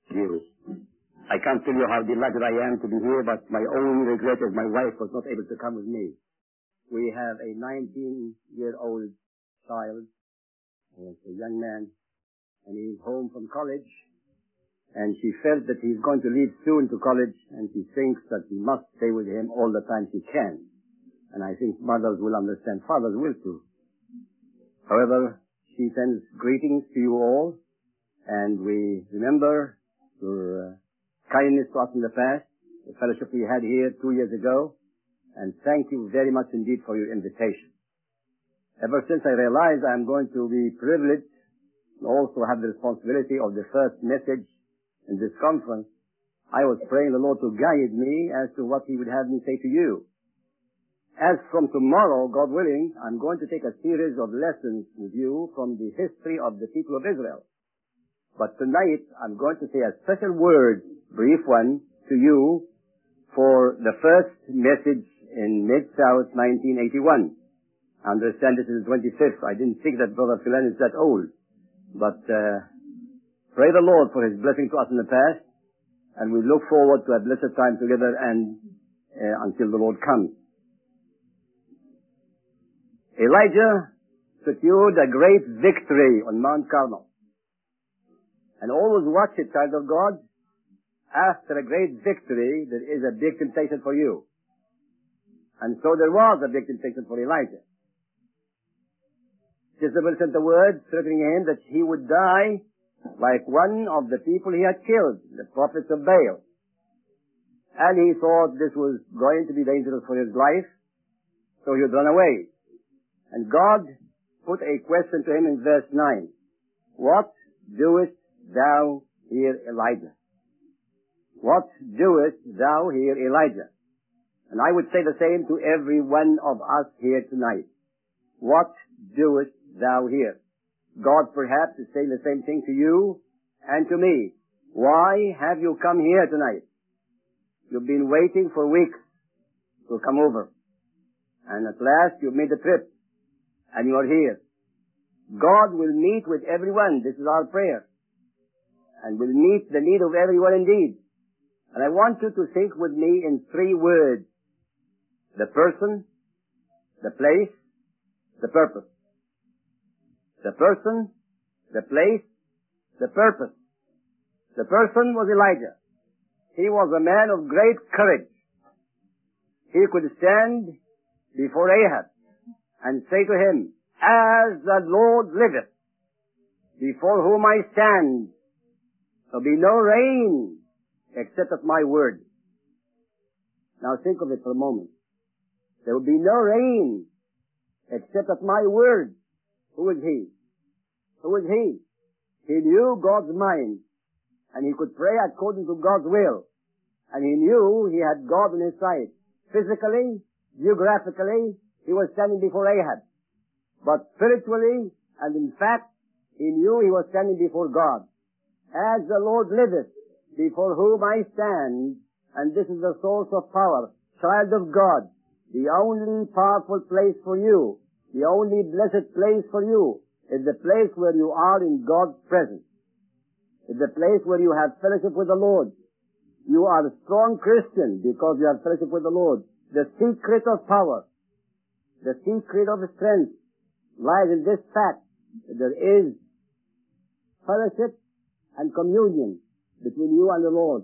you. I can't tell you how delighted I am to be here, but my only regret is my wife was not able to come with me. We have a 19-year-old child, a young man, and he's home from college, and she felt that he's going to leave soon to college, and she thinks that she must stay with him all the time she can. And I think mothers will understand, fathers will too. However, she sends greetings to you all, and we remember your kindness to us in the past, the fellowship we had here 2 years ago, and thank you very much indeed for your invitation. Ever since I realized I'm going to be privileged and also have the responsibility of the first message in this conference, I was praying the Lord to guide me as to what He would have me say to you. As from tomorrow, God willing, I'm going to take a series of lessons with you from the history of the people of Israel. But tonight, I'm going to say a special word, brief one, to you for the first message in Mid-South 1981. I understand this is the 25th. I didn't think that Brother Philan is that old. But pray the Lord for His blessing to us in the past, and we look forward to a blessed time together and until the Lord comes. Elijah secured a great victory on Mount Carmel. And always watch it, child of God. After a great victory, there is a big temptation for you. And so there was a big temptation for Elijah. Jezebel sent a word threatening him that he would die like one of the people he had killed, the prophets of Baal. And he thought this was going to be dangerous for his life, so he would run away. And God put a question to him in verse 9. What doest thou here, Elijah? What doest thou here, Elijah? And I would say the same to every one of us here tonight. What doest thou here? God perhaps is saying the same thing to you and to me. Why have you come here tonight? You've been waiting for weeks to come over. And at last you've made the trip. And you are here. God will meet with everyone. This is our prayer. And will meet the need of everyone indeed. And I want you to think with me in 3 words. The person, the place, the purpose. The person, the place, the purpose. The person was Elijah. He was a man of great courage. He could stand before Ahab and say to him, as the Lord liveth, before whom I stand, there'll be no rain except at my word. Now think of it for a moment. There will be no rain except at my word. Who is he? Who is he? He knew God's mind, and he could pray according to God's will, and he knew he had God on his side. Physically, geographically, he was standing before Ahab. But spiritually, and in fact, he knew he was standing before God. As the Lord liveth, before whom I stand, and this is the source of power, child of God, the only powerful place for you, the only blessed place for you, is the place where you are in God's presence. It's the place where you have fellowship with the Lord. You are a strong Christian because you have fellowship with the Lord. The secret of power, the secret of strength, lies in this fact that there is fellowship and communion between you and the Lord.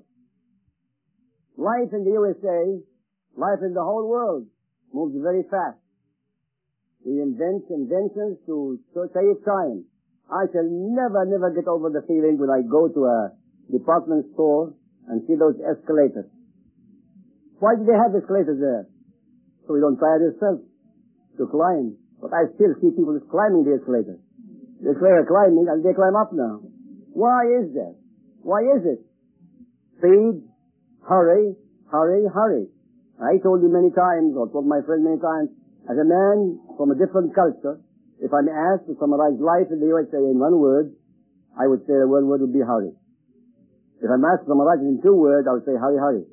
Life in the USA, life in the whole world, moves very fast. We invent inventions to save time. I shall never get over the feeling when I go to a department store and see those escalators. Why do they have escalators there? So we don't tire yourself to climb. But I still see people climbing the escalator. The escalator climbing and they climb up now. Why is that? Why is it? Speed, hurry, hurry, hurry. I told you many times, or told my friend many times, as a man from a different culture, if I'm asked to summarize life in the USA in one word, I would say the one word would be hurry. If I'm asked to summarize it in 2 words, I would say hurry, hurry.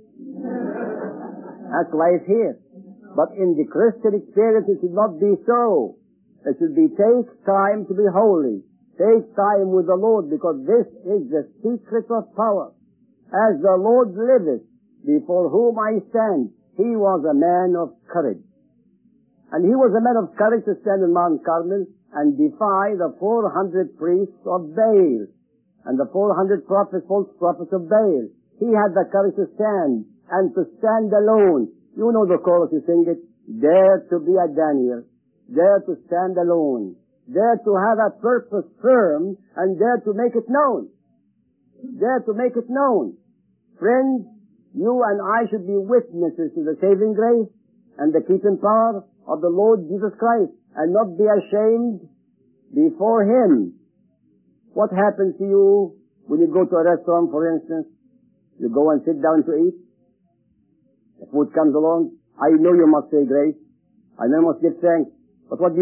That's life here. But in the Christian experience, it should not be so. It should be take time to be holy. Take time with the Lord, because this is the secret of power. As the Lord liveth, before whom I stand, he was a man of courage. And he was a man of courage to stand on Mount Carmel and defy the 400 priests of Baal and the 400 prophets, false prophets of Baal. He had the courage to stand and to stand alone. You know the chorus, you sing it. Dare to be a Daniel. Dare to stand alone. Dare to have a purpose firm and dare to make it known. Dare to make it known. Friends, you and I should be witnesses to the saving grace and the keeping power of the Lord Jesus Christ and not be ashamed before Him. What happens to you when you go to a restaurant, for instance? You go and sit down to eat. The food comes along. I know you must say grace. I know you must give thanks. But what do?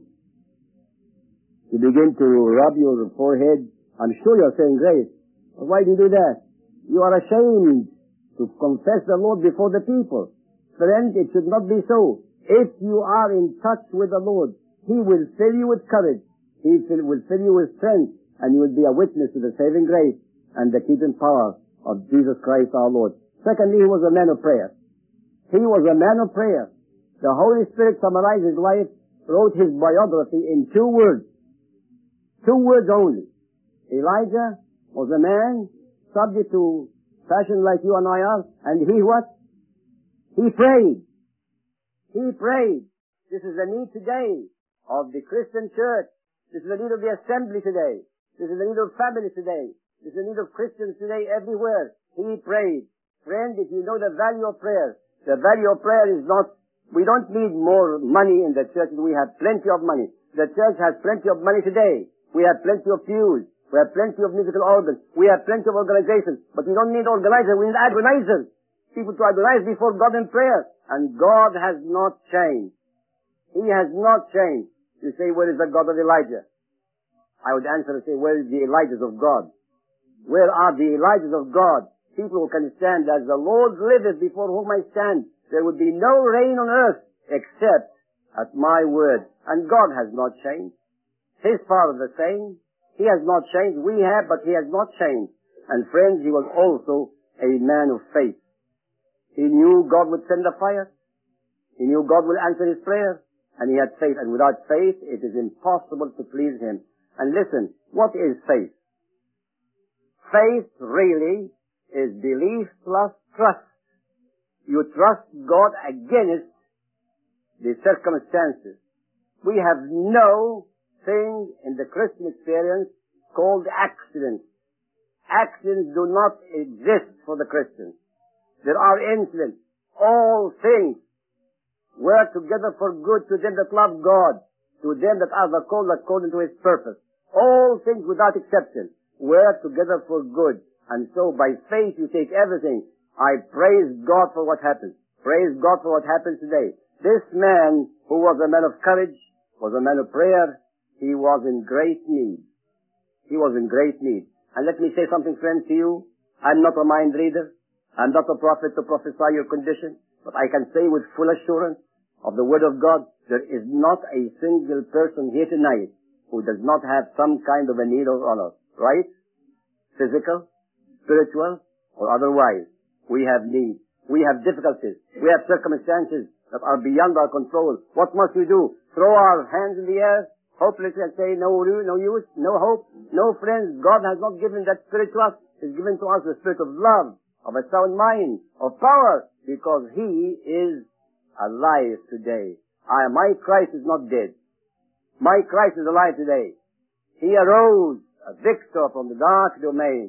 You begin to rub your forehead. I'm sure you're saying grace. But why do you do that? You are ashamed to confess the Lord before the people. Friend, it should not be so. If you are in touch with the Lord, He will fill you with courage. He will fill you with strength, and you will be a witness to the saving grace and the keeping power of Jesus Christ our Lord. Secondly, he was a man of prayer. He was a man of prayer. The Holy Spirit summarized his life, wrote his biography in 2 words. 2 words only. Elijah was a man subject to passion like you and I are, and he what? He prayed. He prayed. This is the need today of the Christian church. This is the need of the assembly today. This is the need of families today. This is the need of Christians today everywhere. He prayed. Friend, if you know the value of prayer, the value of prayer is not, we don't need more money in the church. We have plenty of money. The church has plenty of money today. We have plenty of pews. We have plenty of musical organs. We have plenty of organizations. But we don't need organizers. We need agonizers. People to agonize before God in prayer. And God has not changed. He has not changed. You say, where is the God of Elijah? I would answer and say, where is the Elijahs of God? Where are the Elijahs of God? People who can stand as the Lord liveth before whom I stand. There would be no rain on earth except at my word. And God has not changed. His power is the same. He has not changed. We have, but He has not changed. And friends, he was also a man of faith. He knew God would send the fire. He knew God would answer his prayer. And he had faith. And without faith, it is impossible to please Him. And listen, what is faith? Faith really is belief plus trust. You trust God against the circumstances. We have no thing in the Christian experience called accidents. Accidents do not exist for the Christians. There are incidents. All things work together for good to them that love God, to them that are the called according to His purpose. All things without exception work together for good. And so by faith you take everything. I praise God for what happened. Praise God for what happens today. This man, who was a man of courage, was a man of prayer, he was in great need. He was in great need. And let me say something, friends, to you. I'm not a mind reader. I'm not a prophet to prophesy your condition. But I can say with full assurance of the Word of God, there is not a single person here tonight who does not have some kind of a need of honor. Right? Physical, spiritual, or otherwise. We have needs. We have difficulties. We have circumstances that are beyond our control. What must we do? Throw our hands in the air, hopelessly, and say, no use, no hope, no friends. God has not given that spirit to us. He's given to us the spirit of love, of a sound mind, of power, because He is alive today. My Christ is not dead. My Christ is alive today. He arose, a victor from the dark domain.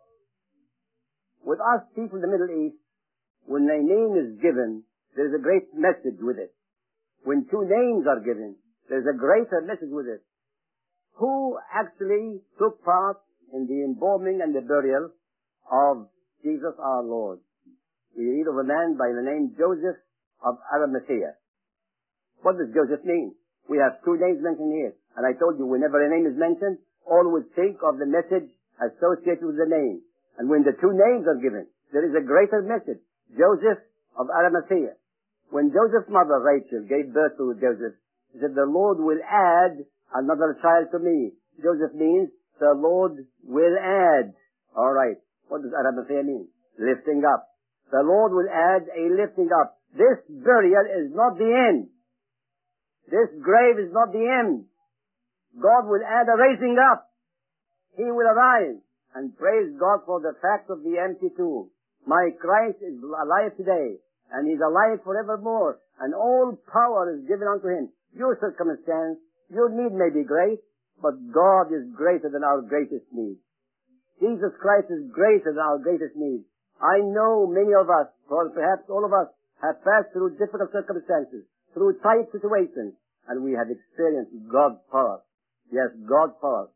With us people in the Middle East, when a name is given, there is a great message with it. When 2 names are given, there is a greater message with it. Who actually took part in the embalming and the burial of Jesus our Lord? We read of a man by the name Joseph of Arimathea. What does Joseph mean? We have 2 names mentioned here. And I told you, whenever a name is mentioned, all would think of the message associated with the name. And when the 2 names are given, there is a greater message. Joseph of Arimathea. When Joseph's mother, Rachel, gave birth to Joseph, she said, the Lord will add another child to me. Joseph means the Lord will add. All right. What does Arimathea mean? Lifting up. The Lord will add a lifting up. This burial is not the end. This grave is not the end. God will add a raising up. He will arise. And praise God for the fact of the empty tomb. My Christ is alive today, and He's alive forevermore, and all power is given unto Him. Your circumstance, your need may be great, but God is greater than our greatest need. Jesus Christ is greater than our greatest need. I know many of us, or perhaps all of us, have passed through difficult circumstances, through tight situations, and we have experienced God's power. Yes, God's power.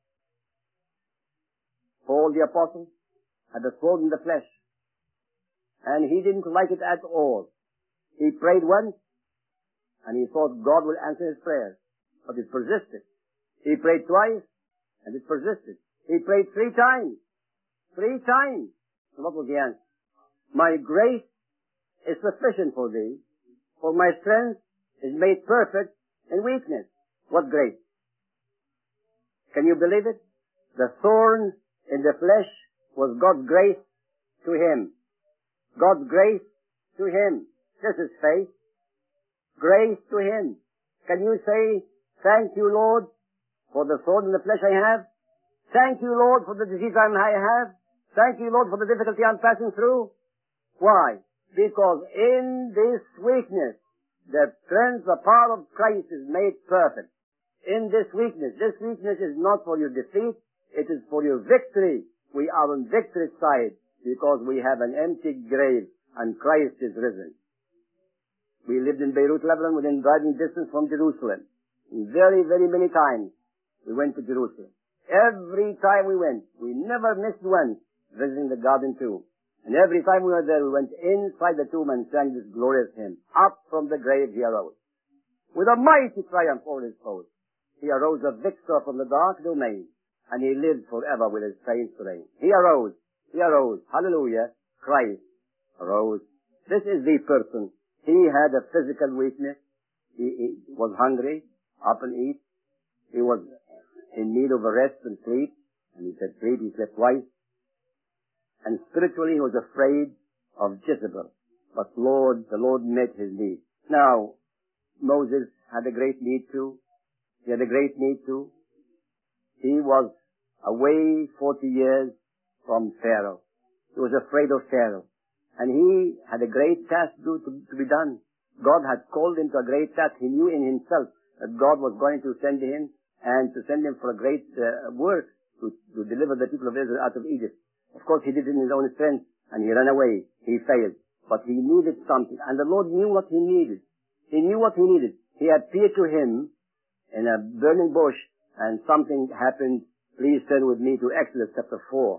Paul the Apostle had a sword in the flesh, and he didn't like it at all. He prayed once, and he thought God will answer his prayers, but it persisted. He prayed twice, and it persisted. He prayed 3 times. 3 times. And what was the answer? My grace is sufficient for thee, for my strength is made perfect in weakness. What grace? Can you believe it? The thorn in the flesh was God's grace to him. God's grace to him. This is faith. Grace to him. Can you say, thank you, Lord, for the thorn in the flesh I have? Thank you, Lord, for the disease I have? Thank you, Lord, for the difficulty I'm passing through? Why? Because in this weakness, the strength, the power of Christ is made perfect. In this weakness is not for your defeat, it is for your victory. We are on victory side because we have an empty grave and Christ is risen. We lived in Beirut, Lebanon, within driving distance from Jerusalem. Very, very many times we went to Jerusalem. Every time we went, we never missed once visiting the garden tomb. And every time we were there, we went inside the tomb and sang this glorious hymn. Up from the grave he arose. With a mighty triumph over his foes. He arose a victor from the dark domain. And he lives forever with his saints to reign. He arose. He arose. Hallelujah. Christ arose. This is the person. He had a physical weakness. He was hungry. Up and eat. He was in need of a rest and sleep. And he said sleep. He slept twice. And spiritually he was afraid of Jezebel. But the Lord met his need. Now, Moses had a great need too. He had a great need too. He was away 40 years from Pharaoh. He was afraid of Pharaoh. And he had a great task to be done. God had called him to a great task. He knew in himself that God was going to send him and to send him for a great work to deliver the people of Israel out of Egypt. Of course, he did it in his own strength and he ran away. He failed. But he needed something. And the Lord knew what he needed. He knew what he needed. He appeared to him in a burning bush and something happened. Please turn with me to Exodus chapter 4.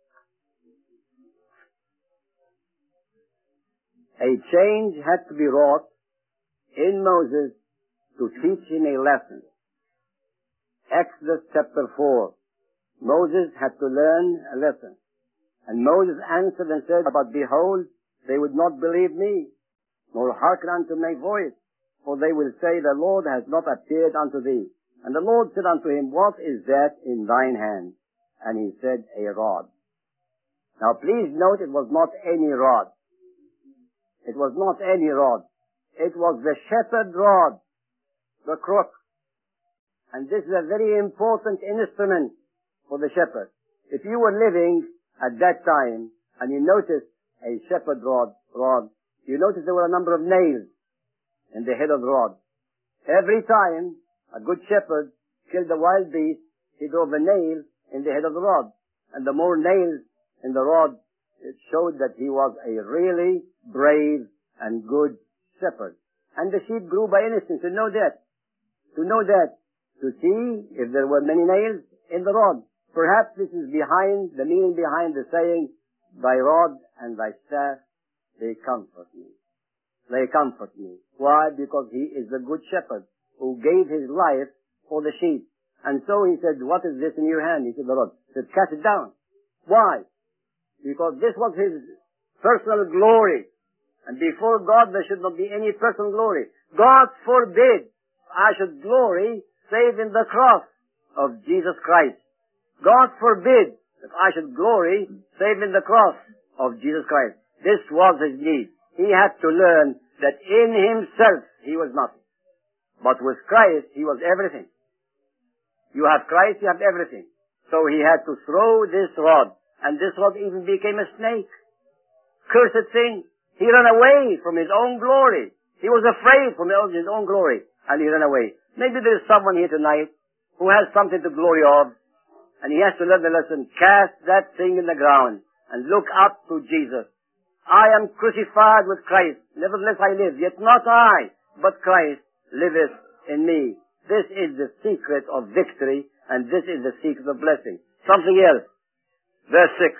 A change had to be wrought in Moses to teach him a lesson. Exodus chapter 4. Moses had to learn a lesson. And Moses answered and said, but behold, they would not believe me, nor hearken unto my voice, for they will say, the Lord has not appeared unto thee. And the Lord said unto him, what is that in thine hand? And he said, a rod. Now please note, it was not any rod. It was not any rod. It was the shepherd rod, the crook. And this is a very important instrument for the shepherd. If you were living at that time and you noticed a shepherd rod, you noticed there were a number of nails in the head of the rod. Every time a good shepherd killed a wild beast, he drove a nail in the head of the rod. And the more nails in the rod, it showed that he was a really brave and good shepherd. And the sheep grew by instinct to know that. To see if there were many nails in the rod. Perhaps this is behind, the meaning behind the saying, thy rod and thy staff, they comfort me. They comfort me. Why? Because he is the good shepherd who gave his life for the sheep. And so he said, what is this in your hand? He said, the rod. He said, cast it down. Why? Because this was his personal glory. And before God there should not be any personal glory. God forbid I should glory save in the cross of Jesus Christ. God forbid that I should glory save in the cross of Jesus Christ. This was his need. He had to learn that in himself he was nothing. But with Christ he was everything. You have Christ, you have everything. So he had to throw this rod, and this rod even became a snake. Cursed thing. He ran away from his own glory. He was afraid from his own glory, and he ran away. Maybe there is someone here tonight who has something to glory of, and he has to learn the lesson. Cast that thing in the ground and look up to Jesus. I am crucified with Christ. Nevertheless I live, yet not I, but Christ liveth in me. This is the secret of victory, and this is the secret of blessing. Something else. Verse 6.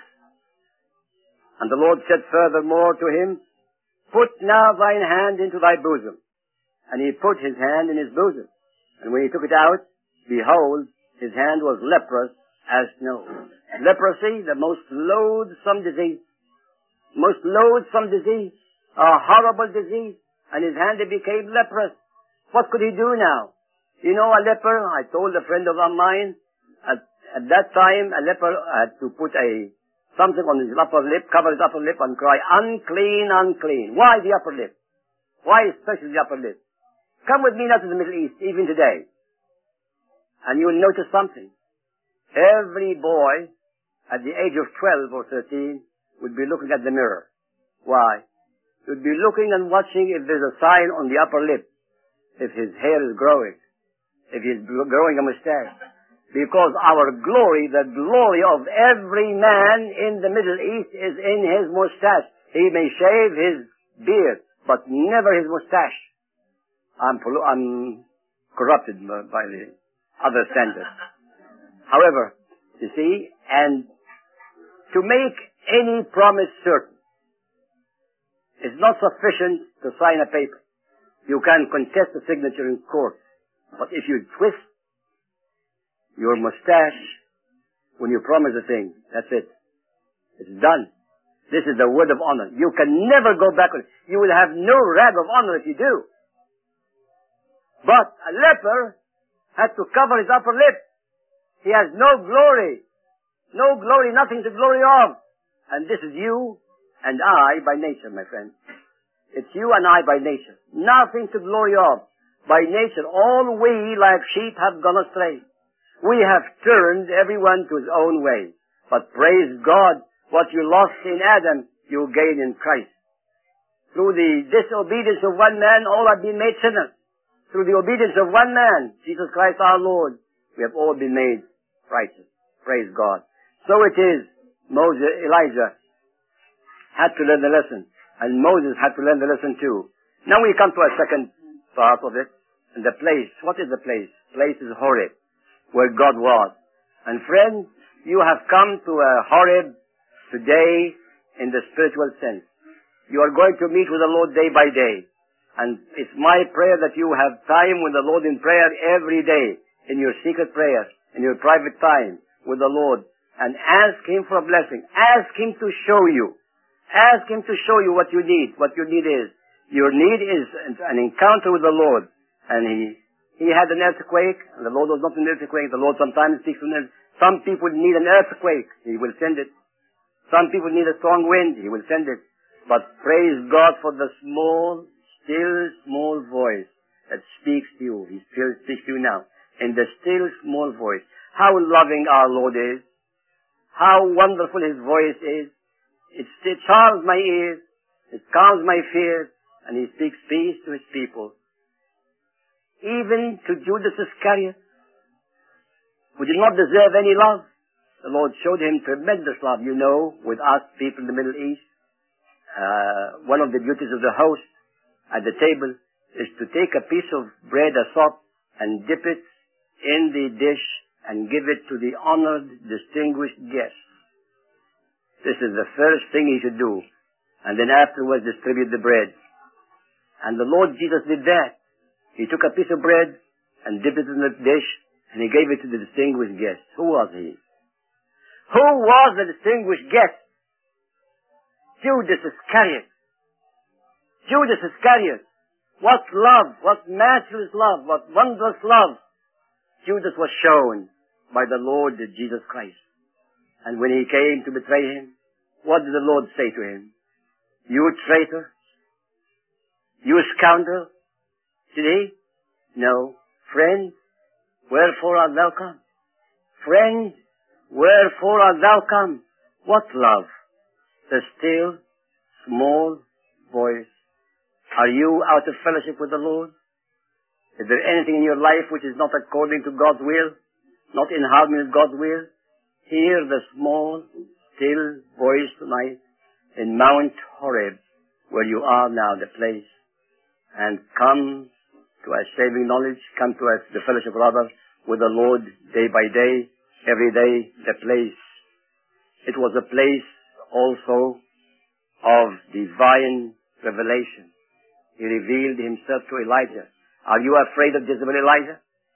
And the Lord said furthermore to him, Put now thine hand into thy bosom. And he put his hand in his bosom. And when he took it out, behold, his hand was leprous as snow. Leprosy, the most loathsome disease. Most loathsome disease. A horrible disease. And his hand became leprous. What could he do now? You know, a leper, I told a friend of mine, at that time, a leper had to put something on his upper lip, cover his upper lip, and cry, unclean, unclean. Why the upper lip? Why especially the upper lip? Come with me now to the Middle East, even today, and you will notice something. Every boy at the age of 12 or 13 would be looking at the mirror. Why? He would be looking and watching if there's a sign on the upper lip, if his hair is growing, if he's growing a mustache. Because our glory, the glory of every man in the Middle East is in his mustache. He may shave his beard, but never his mustache. I'm corrupted by the other standards. However, you see, and to make any promise certain, it's not sufficient to sign a paper. You can contest the signature in court, but if you twist your mustache when you promise a thing, that's it. It's done. This is the word of honor. You can never go backward. You will have no rag of honor if you do. But a leper had to cover his upper lip. He has no glory. No glory, nothing to glory of. And this is you and I by nature, my friend. It's you and I by nature. Nothing to glory of. By nature, all we like sheep have gone astray. We have turned everyone to his own way. But praise God, what you lost in Adam, you gain in Christ. Through the disobedience of one man, all have been made sinners. Through the obedience of one man, Jesus Christ our Lord, we have all been made righteous. Praise God. So it is, Elijah had to learn the lesson. And Moses had to learn the lesson too. Now we come to a second part of it. And the place. What is the place? Place is Horeb, where God was. And friends, you have come to a Horeb today in the spiritual sense. You are going to meet with the Lord day by day. And it's my prayer that you have time with the Lord in prayer every day, in your secret prayer, in your private time with the Lord, and ask Him for a blessing. Ask Him to show you. Ask Him to show you what you need. What your need is. Your need is an encounter with the Lord. And He had an earthquake, and the Lord was not an earthquake. The Lord sometimes speaks from it. Some people need an earthquake. He will send it. Some people need a strong wind. He will send it. But praise God for the small, still, small voice that speaks to you. He still speaks to you now. In the still, small voice. How loving our Lord is. How wonderful His voice is. It charms my ears. It calms my fears. And He speaks peace to His people. Even to Judas Iscariot, who did not deserve any love, the Lord showed him tremendous love. You know, with us people in the Middle East, one of the duties of the host at the table is to take a piece of bread, a sop, and dip it in the dish and give it to the honored, distinguished guest. This is the first thing he should do. And then afterwards distribute the bread. And the Lord Jesus did that. He took a piece of bread and dipped it in the dish, and He gave it to the distinguished guest. Who was he? Who was the distinguished guest? Judas Iscariot. Judas Iscariot. What love, what matchless love, what wondrous love Judas was shown by the Lord Jesus Christ. And when he came to betray him, what did the Lord say to him? You traitor? You scoundrel? Did he? No. Friend, wherefore art thou come? Friend, wherefore art thou come? What love? The still, small voice. Are you out of fellowship with the Lord? Is there anything in your life which is not according to God's will? Not in harmony with God's will? Hear the small, still voice tonight in Mount Horeb, where you are now, the place. And come to a saving knowledge, come to the fellowship rather with the Lord day by day, every day, the place. It was a place also of divine revelation. He revealed himself to Elijah. Are you afraid of Jezebel, Elijah?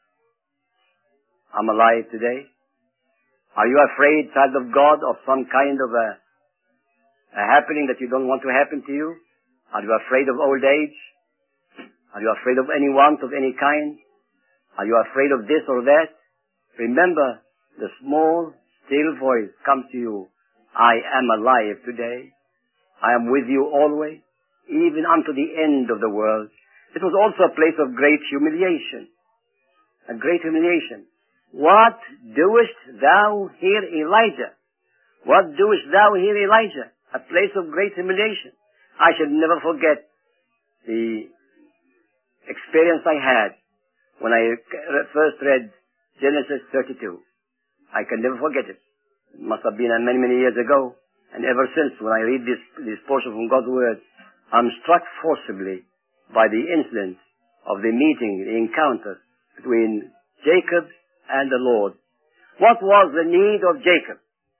I'm alive today. Are you afraid, child of God, of some kind of a happening that you don't want to happen to you? Are you afraid of old age? Are you afraid of any want of any kind? Are you afraid of this or that? Remember, the small, still voice comes to you. I am alive today. I am with you always, even unto the end of the world. It was also a place of great humiliation. A great humiliation. What doest thou here, Elijah? What doest thou here, Elijah? A place of great humiliation. I shall never forget the experience I had when I first read Genesis 32. I can never forget it. It must have been many, many years ago. And ever since, when I read this portion from God's Word, I'm struck forcibly by the incident of the meeting, the encounter between Jacob and the Lord. What was the need of Jacob?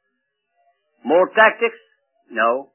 More tactics? No.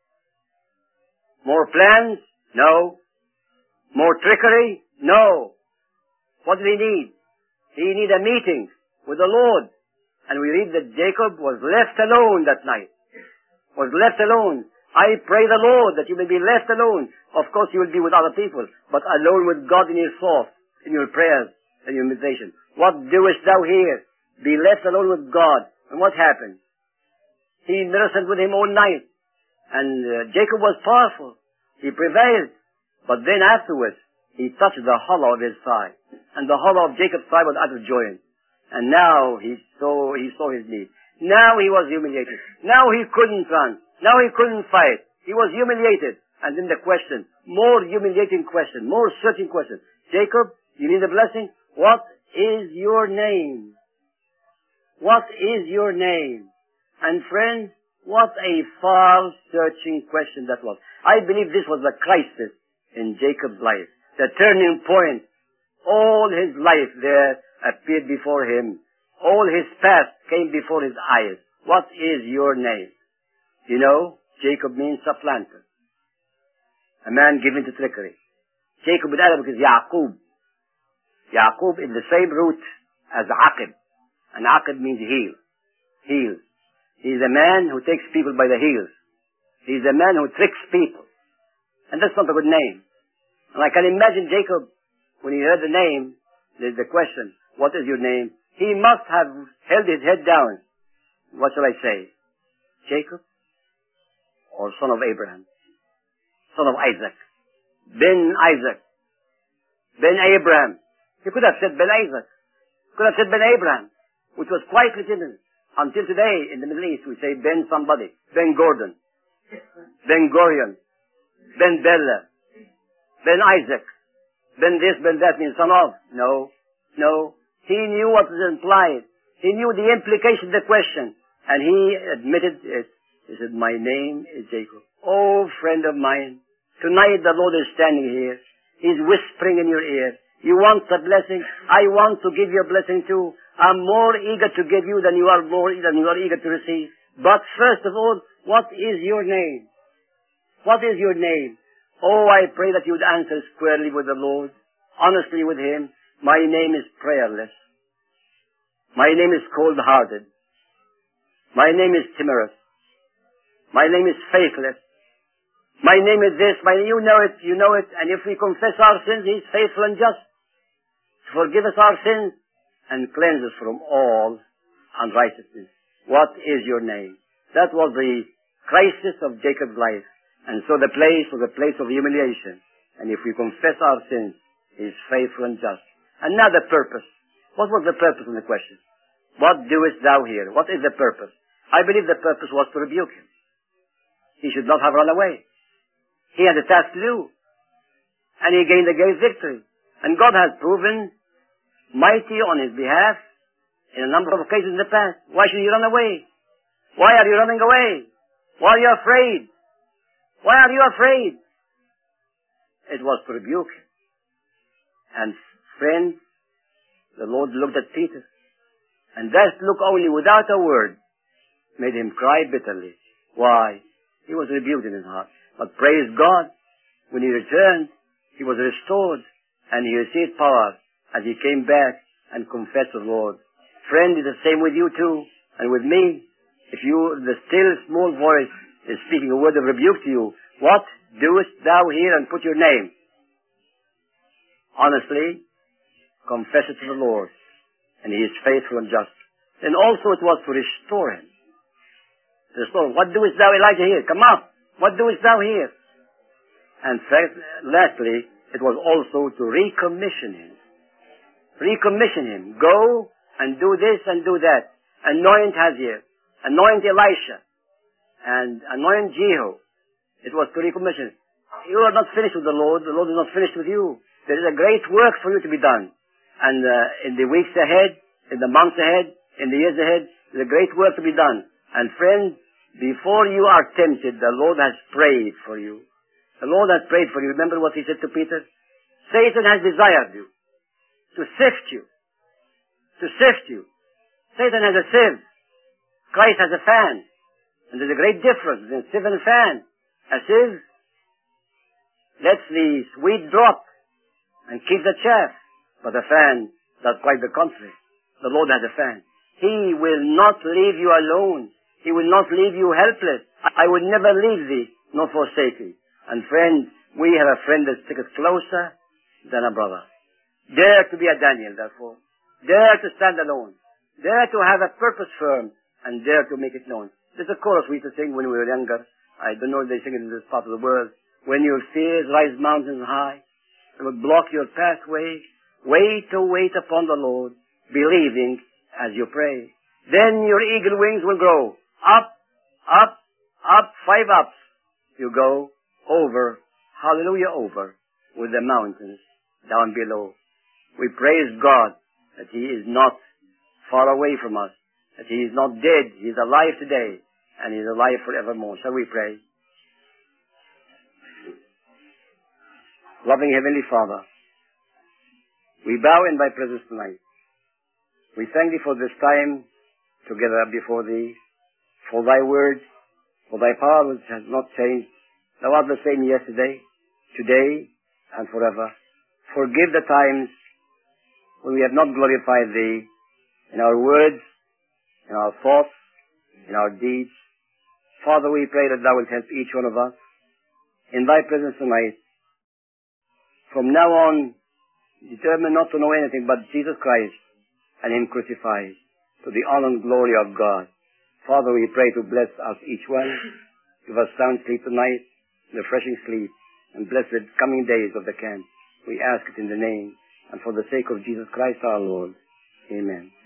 More plans? No. More trickery? No. What did he need? He needed a meeting with the Lord. And we read that Jacob was left alone that night. Was left alone. I pray the Lord that you may be left alone. Of course you will be with other people, but alone with God in your thoughts, in your prayers, and your meditation. What doest thou here? Be left alone with God. And what happened? He wrestled with him all night. And Jacob was powerful. He prevailed. But then afterwards, he touched the hollow of his thigh. And the hollow of Jacob's thigh was out of joint. And now he saw his need. Now he was humiliated. Now he couldn't run. Now he couldn't fight. He was humiliated. And then the question, more humiliating question, more searching question. Jacob, you need a blessing? What is your name? What is your name? And friends, what a far-searching question that was. I believe this was the crisis in Jacob's life. The turning point. All his life there appeared before him. All his past came before his eyes. What is your name? You know, Jacob means supplanter. A man given to trickery. Jacob in Arabic is Yaqub. Yaqub is the same root as Aqib. And Aqib means heel. Heel. He's a man who takes people by the heels. He's a man who tricks people. And that's not a good name. And I can imagine Jacob, when he heard the name, the question, what is your name? He must have held his head down. What shall I say? Jacob? Or son of Abraham? Son of Isaac? Ben Isaac? Ben Abraham? He could have said Ben Isaac. Could have said Ben Abraham, which was quite legitimate. Until today, in the Middle East, we say Ben somebody. Ben Gordon. Ben Gurion. Ben Bella. Ben Isaac. Ben this, Ben that means son of. No. No. He knew what was implied. He knew the implication of the question. And he admitted it. He said, my name is Jacob. Oh, friend of mine, tonight the Lord is standing here. He's whispering in your ear. You want a blessing? I want to give you a blessing too. I'm more eager to give you than you are eager to receive. But first of all, what is your name? What is your name? Oh, I pray that you would answer squarely with the Lord, honestly with Him. My name is prayerless. My name is cold-hearted. My name is timorous. My name is faithless. My name is this. You know it. And if we confess our sins, He's faithful and just to forgive us our sins and cleanse us from all unrighteousness. What is your name? That was the crisis of Jacob's life. And so the place was a place of humiliation. And if we confess our sins, He is faithful and just. Another purpose. What was the purpose of the question? What doest thou here? What is the purpose? I believe the purpose was to rebuke him. He should not have run away. He had a task to do. And he gained a great victory. And God has proven mighty on his behalf in a number of occasions in the past. Why should he run away? Why are you running away? Why are you afraid? Why are you afraid? It was to rebuke him. And friend, the Lord looked at Peter. And that look only without a word made him cry bitterly. Why? He was rebuked in his heart. But praise God, when he returned, he was restored and he received power as he came back and confessed the Lord. Friend, it's the same with you too and with me. If the still small voice is speaking a word of rebuke to you, what doest thou here, and put your name? Honestly, confess it to the Lord, and He is faithful and just. Then also it was to restore him. Restore. What doest thou, Elijah, here? Come up. What doest thou here? And lastly, it was also to recommission him. Recommission him. Go and do this and do that. Anoint Hazael. Anoint Elisha. And anoint Jehu. It was to recommission. You are not finished with the Lord. The Lord is not finished with you. There is a great work for you to be done. And in the weeks ahead, in the months ahead, in the years ahead, there's a great work to be done. And friends, before you are tempted, the Lord has prayed for you. The Lord has prayed for you. Remember what He said to Peter? Satan has desired you to sift you. To sift you. Satan has a sieve. Christ has a fan. And there's a great difference between sieve and fan. A sieve lets the sweet drop and keeps the chaff. But a fan does quite the contrary. The Lord has a fan. He will not leave you alone. He will not leave you helpless. I will never leave thee, nor forsake thee. And friend, we have a friend that sticks closer than a brother. Dare to be a Daniel, therefore. Dare to stand alone. Dare to have a purpose firm, and dare to make it known. There's a chorus we used to sing when we were younger. I don't know if they sing it in this part of the world. When your fears rise mountains high, and will block your pathway, wait upon the Lord, believing as you pray. Then your eagle wings will grow. Up, up, up, 5 ups. You go over, hallelujah, over, with the mountains down below. We praise God that He is not far away from us, that He is not dead. He is alive today, and He is alive forevermore. Shall we pray? Loving Heavenly Father, we bow in Thy presence tonight. We thank Thee for this time together before Thee, for Thy word, for Thy power which has not changed. Thou art the same yesterday, today, and forever. Forgive the times when we have not glorified Thee in our words, in our thoughts, in our deeds. Father, we pray that Thou wilt help each one of us in Thy presence tonight. From now on, determine not to know anything but Jesus Christ and Him crucified, to the honor and glory of God. Father, we pray to bless us each one. Give us sound sleep tonight, refreshing sleep, and bless the coming days of the camp. We ask it in the name and for the sake of Jesus Christ our Lord. Amen.